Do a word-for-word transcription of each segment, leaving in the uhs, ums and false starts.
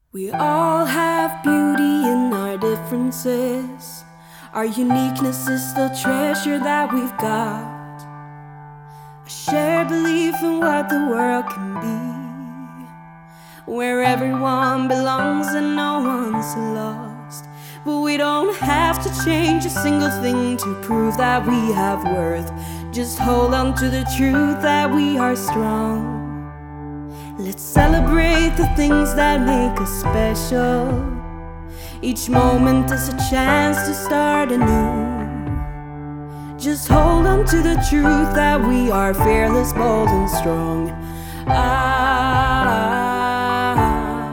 We all have beauty in our differences. Our uniqueness is still treasure that we've got. A shared belief in what the world can be, where everyone belongs and no one's lost. But we don't have to change a single thing to prove that we have worth. Just hold on to the truth that we are strong. Let's celebrate the things that make us special. Each moment is a chance to start anew. Just hold on to the truth that we are fearless, bold and strong. Ah,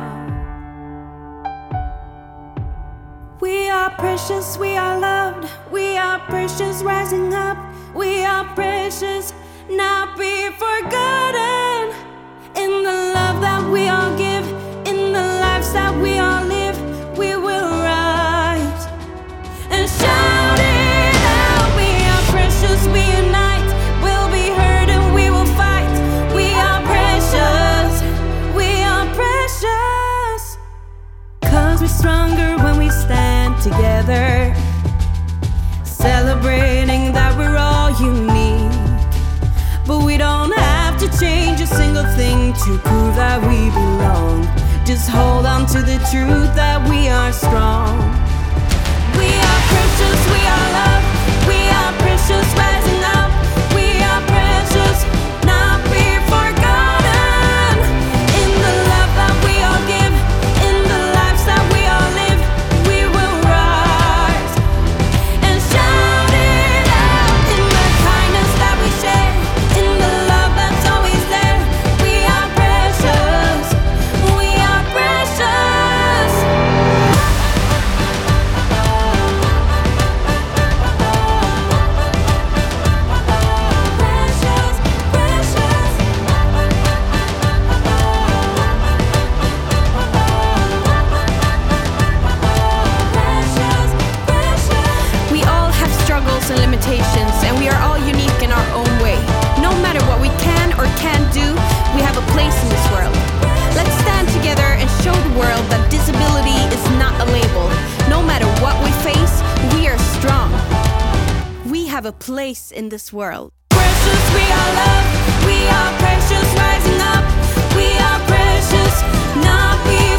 we are precious, we are loved, we are precious, rising up. We are precious, not be forgotten. In the love that we all give, in the lives that we all live, we will rise and shout it out. We are precious, we unite, we'll be heard and we will fight. We are precious, we are precious, 'cause we're stronger when we stand together, celebrating that we're all unique. But we don't have to change a single thing to prove that we belong. Just hold on to the truth that we are strong. We are precious, we are loved, we are precious, rising up. We are precious, not be forgotten. In the love that we all give, in the lives that we all live, we will rise and shout it out. In the kindness that we share, in the love that's always there, we are precious, we are precious. Precious, precious. Precious, precious. We all have struggles and limitations, and we are all unique in our own way. No matter what we can or can't do, we have a place in this world. Let's stand together and show the world that disability is not a label. No matter what we face, we are strong. We have a place in this world. Precious, we are loved, we are precious, rising up. We are precious, not be